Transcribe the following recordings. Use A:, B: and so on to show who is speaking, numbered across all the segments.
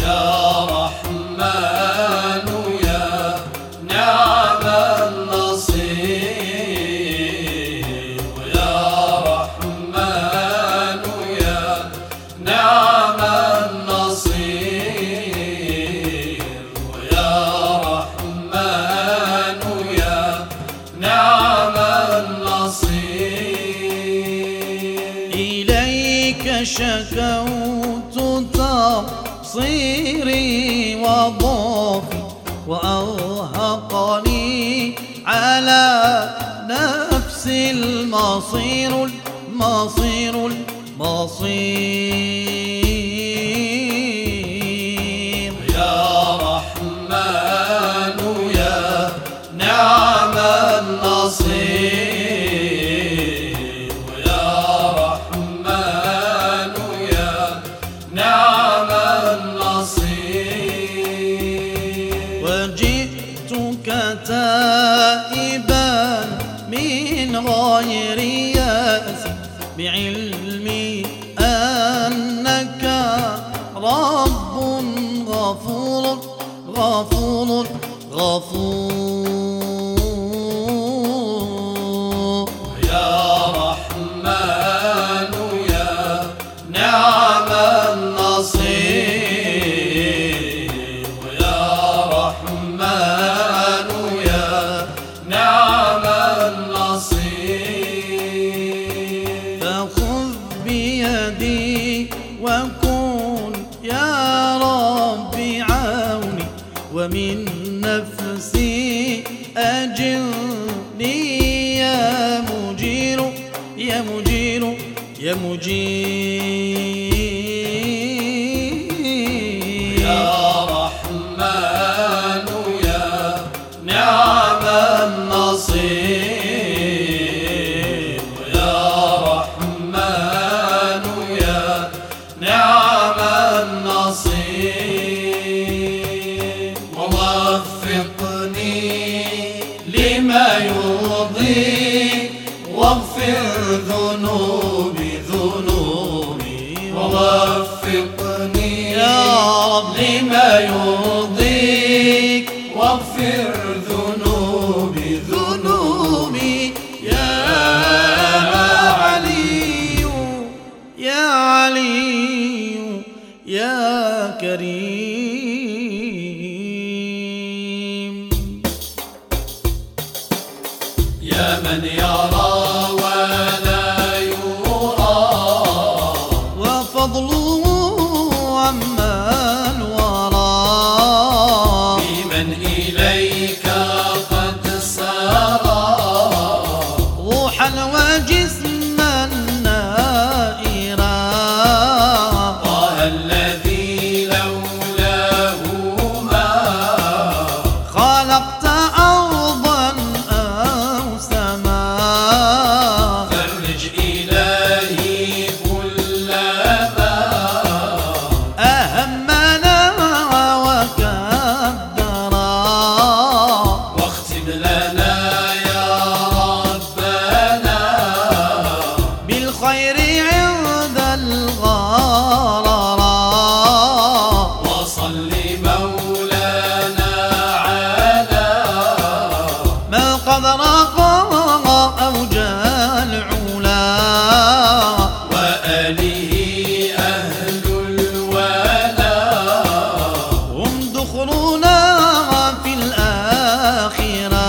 A: يا رحمن يا نعم النصير يا رحمن يا نعم النصير يا رحمن يا نعم النصير
B: إليك شكوت تقصيري وضعفي وأرهقني على نفسي المصير
A: يا رحمن يا نعم النصير يا رحمن يا نعم النصير
B: وجئتك تائبا من غير يأس بعلمي أنك رب غفور
A: يا رحمن يا نعم النصير يا رحمن يا نعم النصير
B: فخذ بيدي وكن يا ربي عوني ومن نفسي أجرني يا مجير يا مجير يا مجير
A: يا رحمن يا نعم النصير يا رحمن يا نعم النصير ووفقني لما يرضيك واغفر ذنوبي ووفقني
B: يا رب
A: لما يرضيك واغفر ذنوبي
B: يا علي يا علي يا كريم
A: يا من يرى ولا يرى
B: وفضله عمن ورى
A: بمن إليك قد سارى
B: روحا وجسما نائرا
A: طه الذي لولاه ما
B: خلقت أرضا أو سماء
A: فرج إلهي كل ما
B: أهمنا وكدرا
A: واختم لنا يا ربنا
B: بالخير عند الغررا
A: وصل مولانا على
B: ما قد رقى أوجى العلا
A: وآله أهل الولاء
B: هم دخلنا في الآخرة.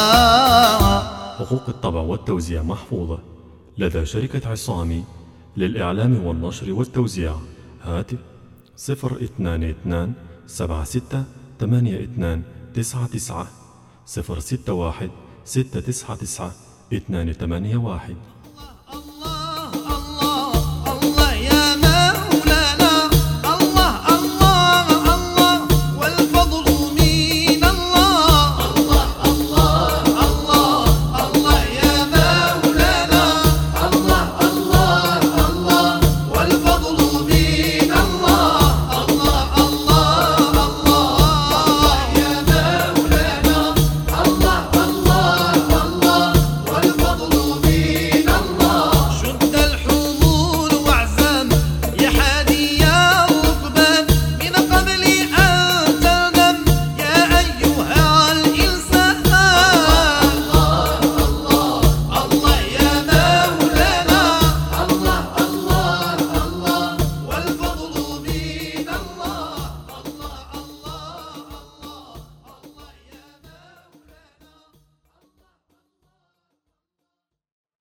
C: حقوق الطبع والتوزيع محفوظة لدى شركة عصامي للإعلام والنشر والتوزيع. هاتف 022 76 82 99 061 699 281.